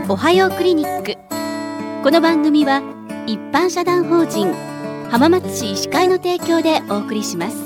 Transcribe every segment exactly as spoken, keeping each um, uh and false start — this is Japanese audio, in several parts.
おはようクリニック。この番組は一般社団法人浜松市医師会の提供でお送りします。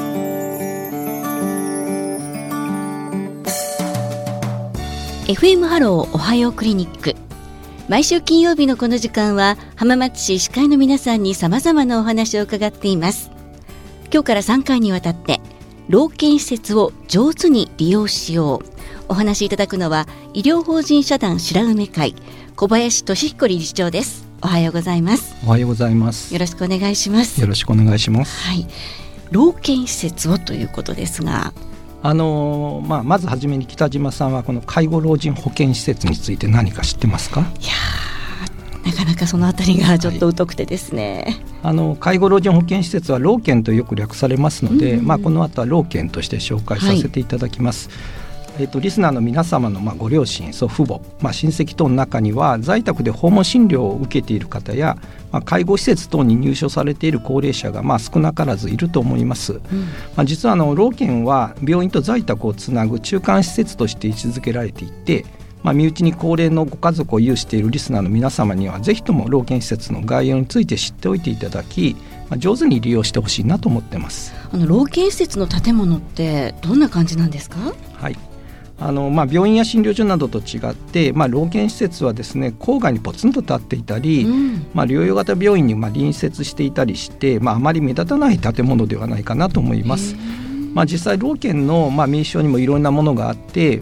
エフエム ハローおはようクリニック。毎週金曜日のこの時間は浜松市医師会の皆さんに様々なお話を伺っています。今日からさんかいにわたって老健施設を上手に利用しよう。お話しいただくのは医療法人社団白梅会小林俊彦理事長です。おはようございます。 おはようございます。 よろしくお願いします。 よろしくお願いします。 はい、老健施設をということですが、 あのーまあ、まずはじめに北島さんはこの介護老人保健施設について何か知ってますか？ いやなかなかそのあたりがちょっと疎くてですね、はい、 あの介護老人保健施設は老健とよく略されますので、うんうんまあ、この後は老健として紹介させていただきます。はいえー、とリスナーの皆様のまあご両親、祖父母、まあ、親戚等の中には在宅で訪問診療を受けている方や、まあ、介護施設等に入所されている高齢者がまあ少なからずいると思います。うんまあ、実はあの老健は病院と在宅をつなぐ中間施設として位置づけられていて、まあ、身内に高齢のご家族を有しているリスナーの皆様にはぜひとも老健施設の概要について知っておいていただき、まあ、上手に利用してほしいなと思っています。 あの老健施設の建物ってどんな感じなんですか？ はいあのまあ、病院や診療所などと違って、まあ、老健施設はですね郊外にポツンと立っていたり、うんまあ、療養型病院にまあ隣接していたりして、まあ、あまり目立たない建物ではないかなと思います。まあ、実際老健のまあ名称にもいろんなものがあって、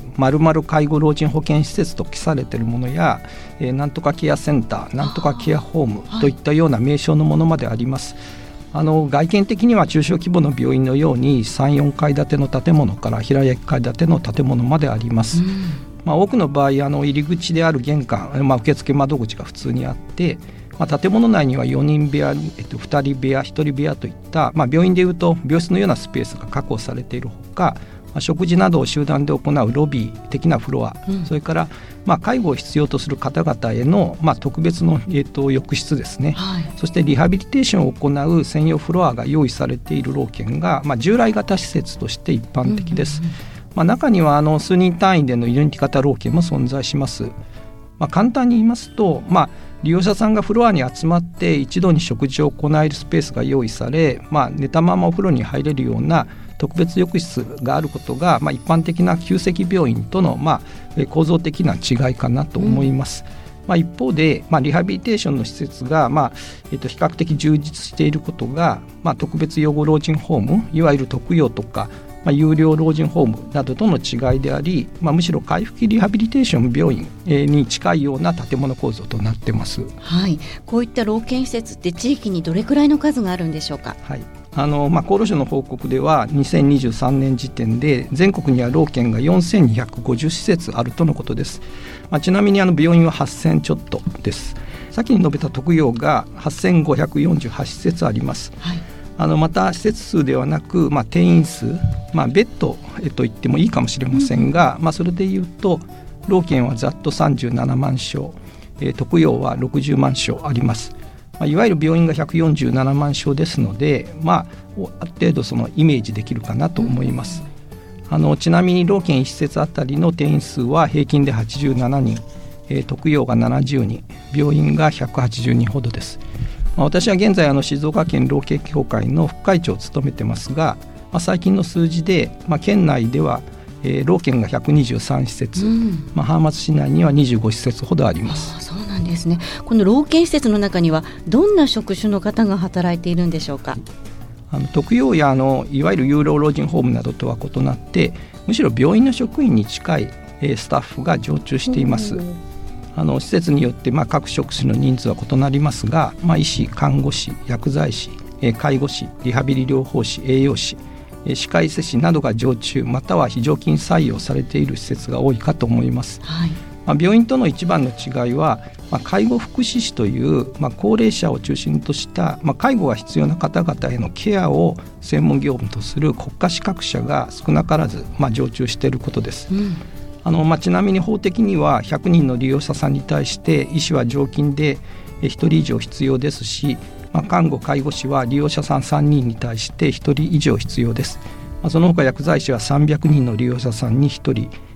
丸々介護老人保健施設と記されているものや、えー、なんとかケアセンター、なんとかケアホームといったような名称のものまであります。あの外見的には中小規模の病院のようにさん、よんかい建ての建物から平屋いっかい建ての建物まであります。うんまあ、多くの場合あの入り口である玄関、まあ、受付窓口が普通にあって、まあ、建物内にはよにん部屋、えっと、ふたり部屋ひとり部屋といった、まあ、病院でいうと病室のようなスペースが確保されているほか、まあ、食事などを集団で行うロビー的なフロア、うん、それから、まあ、介護を必要とする方々への、まあ、特別の、えー、と浴室ですね、はい、そしてリハビリテーションを行う専用フロアが用意されている老健が、まあ、従来型施設として一般的です。うんうんうんまあ、中にはあの数人単位でのユニティ型老健も存在します。まあ、簡単に言いますと、まあ、利用者さんがフロアに集まって一度に食事を行えるスペースが用意され、まあ、寝たままお風呂に入れるような特別浴室があることが、まあ、一般的な急性期病院との、まあ、構造的な違いかなと思います。うんまあ、一方で、まあ、リハビリテーションの施設が、まあえっと、比較的充実していることが、まあ、特別養護老人ホーム、いわゆる特養とか、まあ、有料老人ホームなどとの違いであり、まあ、むしろ回復期リハビリテーション病院に近いような建物構造となっています。 はい、こういった老健施設って地域にどれくらいの数があるんでしょうか？ はいあのまあ、厚労省の報告ではにせんにじゅうさんねん時点で全国には老健がよんせんにひゃくごじゅう施設あるとのことです。まあ、ちなみにあの病院ははっせんちょっとです。先に述べた特養がはっせんごひゃくよんじゅうはち施設あります。はいあのまた施設数ではなく、まあ、定員数、まあ、ベッドと言ってもいいかもしれませんが、うんまあ、それでいうと老健はざっとさんじゅうななまんしょう、えー、特養はろくじゅうまんしょうあります。まあ、いわゆる病院がひゃくよんじゅうななまんしょうですので、まあ、ある程度そのイメージできるかなと思います。うん、あのちなみに老健いち施設あたりの定員数は平均ではちじゅうななにん、えー、特養がななじゅうにん、病院がひゃくはちじゅうにんほどです。私は現在あの静岡県老健協会の副会長を務めてますが、まあ、最近の数字で、まあ、県内では、えー、老健がひゃくにじゅうさん施設、うんまあ、浜松市内にはにじゅうご施設ほどあります。 あそうなんですね。この老健施設の中にはどんな職種の方が働いているんでしょうか？ あの特養やあのいわゆる有料老人ホームなどとは異なってむしろ病院の職員に近い、えー、スタッフが常駐しています。うんあの施設によってまあ各職種の人数は異なりますが、まあ、医師、看護師、薬剤師、介護士、リハビリ療法士、栄養士、歯科医師士などが常駐または非常勤採用されている施設が多いかと思います。はいまあ、病院との一番の違いは、まあ、介護福祉士という、まあ、高齢者を中心とした、まあ、介護が必要な方々へのケアを専門業務とする国家資格者が少なからず、まあ、常駐していることです。うんあのまあ、ちなみに法的にはひゃくにんの利用者さんに対して医師は常勤でひとり以上必要ですし、まあ、看護介護士は利用者さんさんにんに対してひとり以上必要です。まあ、その他薬剤師はさんびゃくにんの利用者さんにひとり、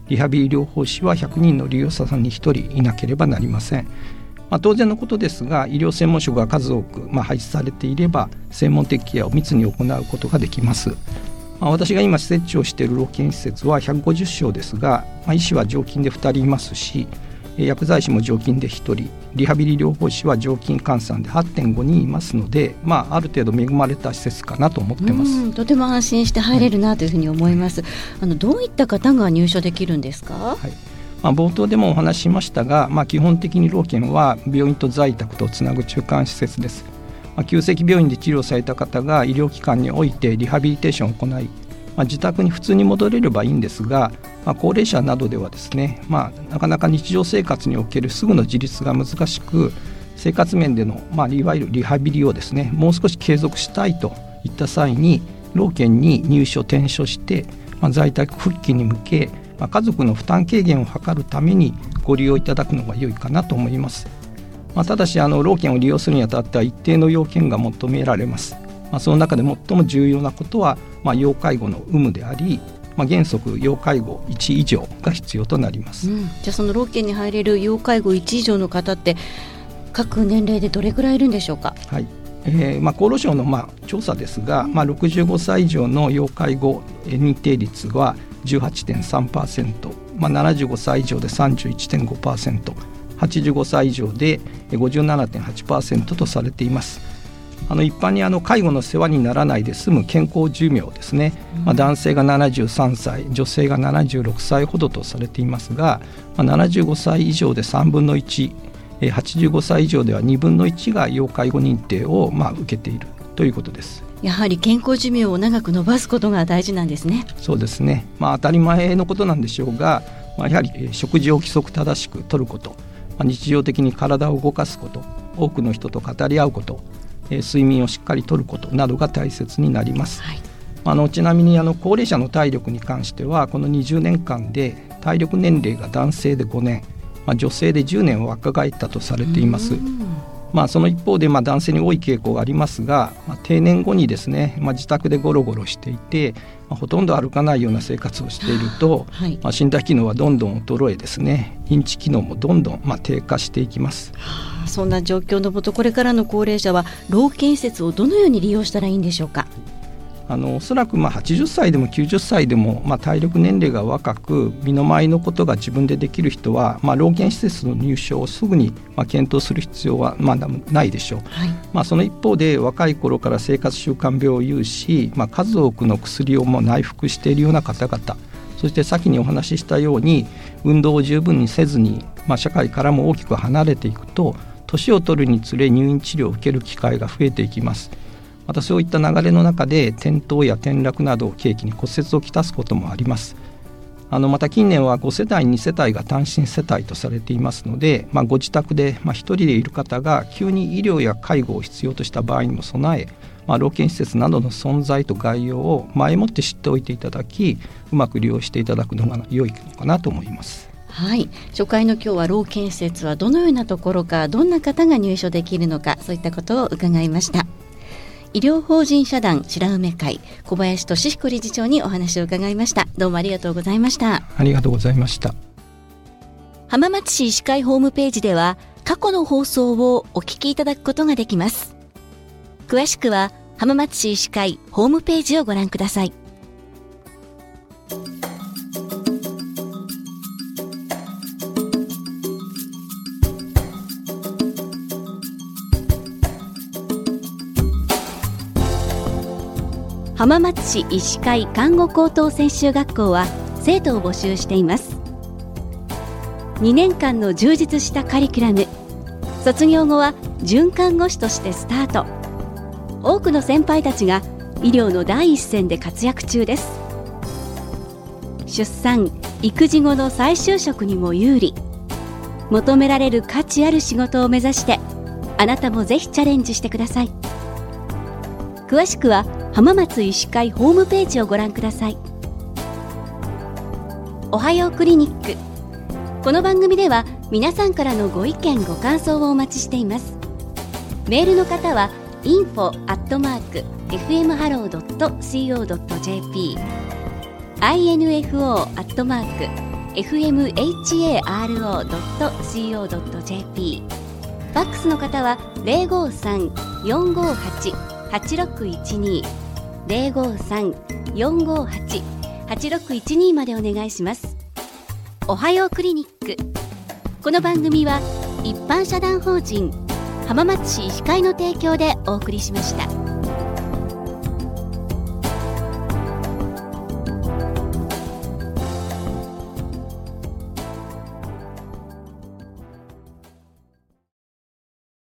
リハビリ療法士はひゃくにんの利用者さんにひとりいなければなりません。まあ、当然のことですが、医療専門職が数多く、まあ、配置されていれば専門的ケアを密に行うことができます。まあ、私が今施設長をしている老健施設はひゃくごじゅっしょうですが、まあ、医師は常勤でふたりいますし、薬剤師も常勤でひとり、リハビリ療法士は常勤換算で はってんごにんいますので、まあ、ある程度恵まれた施設かなと思ってます。 とても安心して入れるなというふうに思います。はい、あのどういった方が入所できるんですか？ はい、まあ、冒頭でもお話ししましたが、まあ、基本的に老健は病院と在宅とつなぐ中間施設です。まあ、急性期病院で治療された方が医療機関においてリハビリテーションを行い、まあ、自宅に普通に戻れればいいんですが、まあ、高齢者などではですね、まあ、なかなか日常生活におけるすぐの自立が難しく、生活面での、まあ、いわゆるリハビリをですね、もう少し継続したいといった際に老健に入所転所して、まあ、在宅復帰に向け、まあ、家族の負担軽減を図るためにご利用いただくのが良いかなと思います。まあ、ただしあの老健を利用するにあたっては一定の要件が求められます。まあ、その中で最も重要なことは、まあ、要介護の有無であり、まあ、原則要介護いち以上が必要となります。 うん、じゃあその老健に入れる要介護いち以上の方って各年齢でどれくらいいるんでしょうか？ はい、えーまあ、厚労省のまあ調査ですが、うん、まあ、ろくじゅうごさい以上の要介護認定率は じゅうはちてんさんパーセント、まあ、ななじゅうごさい以上で さんじゅういちてんごパーセント、はちじゅうごさい以上で ごじゅうななてんはちパーセント とされています。あの一般にあの介護の世話にならないで済む健康寿命ですね、まあ、男性がななじゅうさんさい、女性がななじゅうろくさいほどとされていますが、まあ、ななじゅうごさい以上でさんぶんのいち、はちじゅうごさい以上ではにぶんのいちが要介護認定をまあ受けているということです。 やはり健康寿命を長く伸ばすことが大事なんですね。 そうですね、まあ、当たり前のことなんでしょうが、まあ、やはり食事を規則正しくとること、まあ、日常的に体を動かすこと、多くの人と語り合うこと、睡眠をしっかりとることなどが大切になります。はい、あのちなみにあの高齢者の体力に関してはこのにじゅうねんかんで体力年齢が男性でごねん、まあ、女性でじゅうねん若返ったとされています。まあ、その一方でまあ男性に多い傾向がありますが、まあ、定年後にですね、まあ、自宅でゴロゴロしていて、まあ、ほとんど歩かないような生活をしていると、はい、まあ、身体機能はどんどん衰えですね、認知機能もどんどんまあ低下していきます。 はあ、そんな状況のもとこれからの高齢者は老健施設をどのように利用したらいいんでしょうか？ あのおそらくまあはちじゅっさいでもきゅうじゅっさいでも、まあ、体力年齢が若く身の回りのことが自分でできる人は、まあ、老健施設の入所をすぐにまあ検討する必要はまあないでしょう。はい、まあ、その一方で若い頃から生活習慣病を有し、まあ、数多くの薬をも内服しているような方々、そして先にお話ししたように運動を十分にせずに、まあ、社会からも大きく離れていくと年を取るにつれ入院治療を受ける機会が増えていきます。またそういった流れの中で転倒や転落などを契機に骨折をきたすこともあります。あのまた近年はごせたいにせたいが単身世帯とされていますので、まあ、ご自宅でまあひとりでいる方が急に医療や介護を必要とした場合にも備え、まあ、老健施設などの存在と概要を前もって知っておいていただき、うまく利用していただくのが良いのかなと思います。 はい、初回の今日は老健施設はどのようなところか、どんな方が入所できるのか、そういったことを伺いました。医療法人社団白梅会小林俊彦理事長にお話を伺いました。どうもありがとうございました。 ありがとうございました。 浜松市医師会ホームページでは過去の放送をお聞きいただくことができます。詳しくは浜松市医師会ホームページをご覧ください。浜松市医師会看護高等専修学校は生徒を募集しています。にねんかんの充実したカリキュラム、卒業後は准看護師としてスタート。多くの先輩たちが医療の第一線で活躍中です。出産・育児後の再就職にも有利。求められる価値ある仕事を目指して、あなたもぜひチャレンジしてください。詳しくは浜松医師会ホームページをご覧ください。おはようクリニック。この番組では皆さんからのご意見ご感想をお待ちしています。メールの方は インフォ アットマーク エフエム ハロー ドット シーオー ドット ジェーピー インフォ アットマークエフエムハロードットコードットジェーピー、 ファックスの方は ゼロごさん よんごはち はちろくいちに ゼロごさん よんごはち はちろくいちに までお願いします。おはようクリニック。この番組は一般社団法人浜松市医師会の提供でお送りしました。